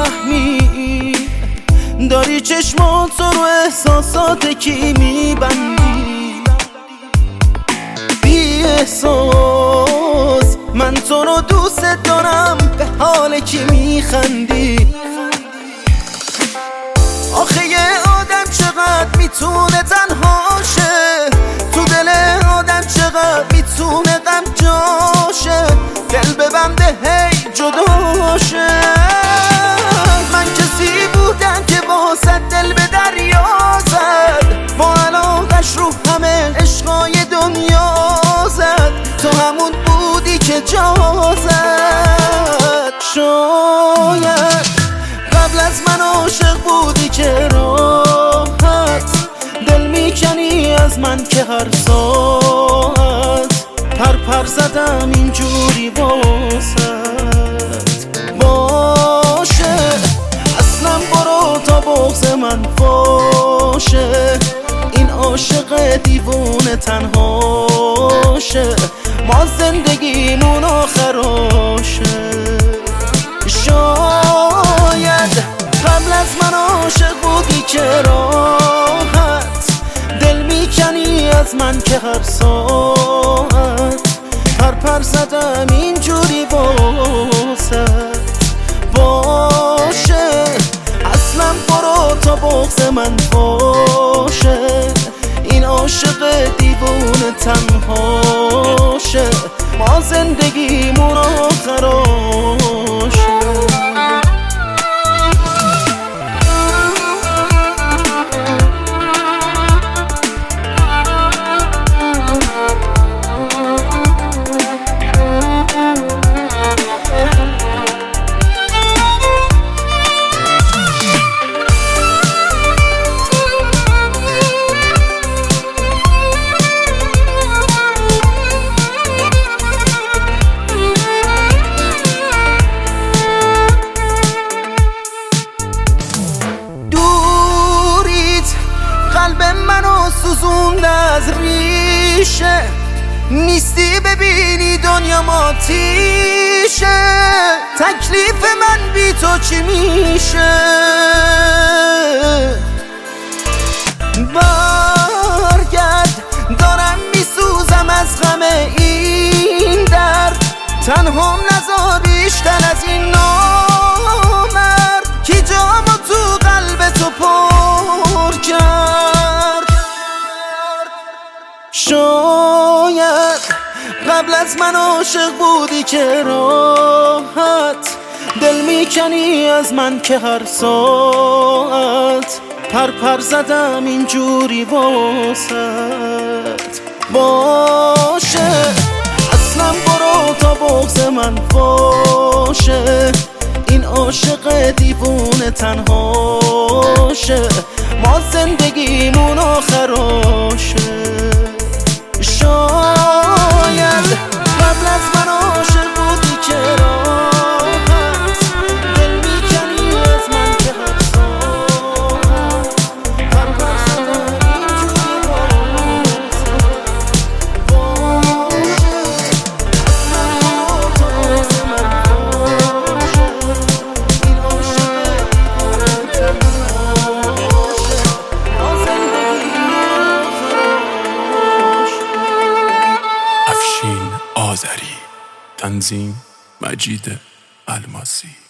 نمیفهمی، داری چشماتو رو احساسات کی میبندی. بی احساس من تو رو دوست دارم، به حال کی میخندی. آخه یه آدم چقدر میتونه تنها شه، تو دل آدم چقدر میتونه غم جاشه، دل ببنده هی جدا شه. من کسی بودم که واسه دل به دریا زد، با علاقش رو همه عشقای دنیا زد، تو همون بودی که جا زد. شاید قبل از من عاشق بودی که راحت دل میکنی از من که هر ساعت پر زدم اینجوری واسط. باشه اصلا برو تا بغض من باشه، این عاشق دیوونه تنهاشه، ما زندگیمون آخراشه. شاید قبل از من عاشق بودی که راحت دل میکنی از من که هر ساعت پر زدم اینجوری واسط. باشه اصلا برو تا بغض من باشه، این عاشق دیوونه تنهاشه، ما زندگیمون آخراشه. قلب منو سوزونده از ریشه، نیستی ببینی دنیا ماتیشه، تکلیف من بی تو چی میشه. برگرد دارم میسوزم از غم این درد، تنهام نذار بیشتر از این نامرد، کی جامو تو قلب تو پر کرد. شاید قبل از من عاشق بودی که راحت دل میکنی از من که هر ساعت پر زدم اینجوری واسط. باشه اصلا برو تا بغض من باشه، این عاشق دیوونه تنهاشه، ما زندگیمون آخراشه. شاید قبل از من عاشق بودی که راحت دل میکنی از من که هر ساعت پر زدم اینجوری واسط. باشه اصلا برو تا بغض من باشه، این عاشق دیوونه تنهاشه، ما زندگیمون آخراشه. افشین آذری، تنظیم مجید الماسی.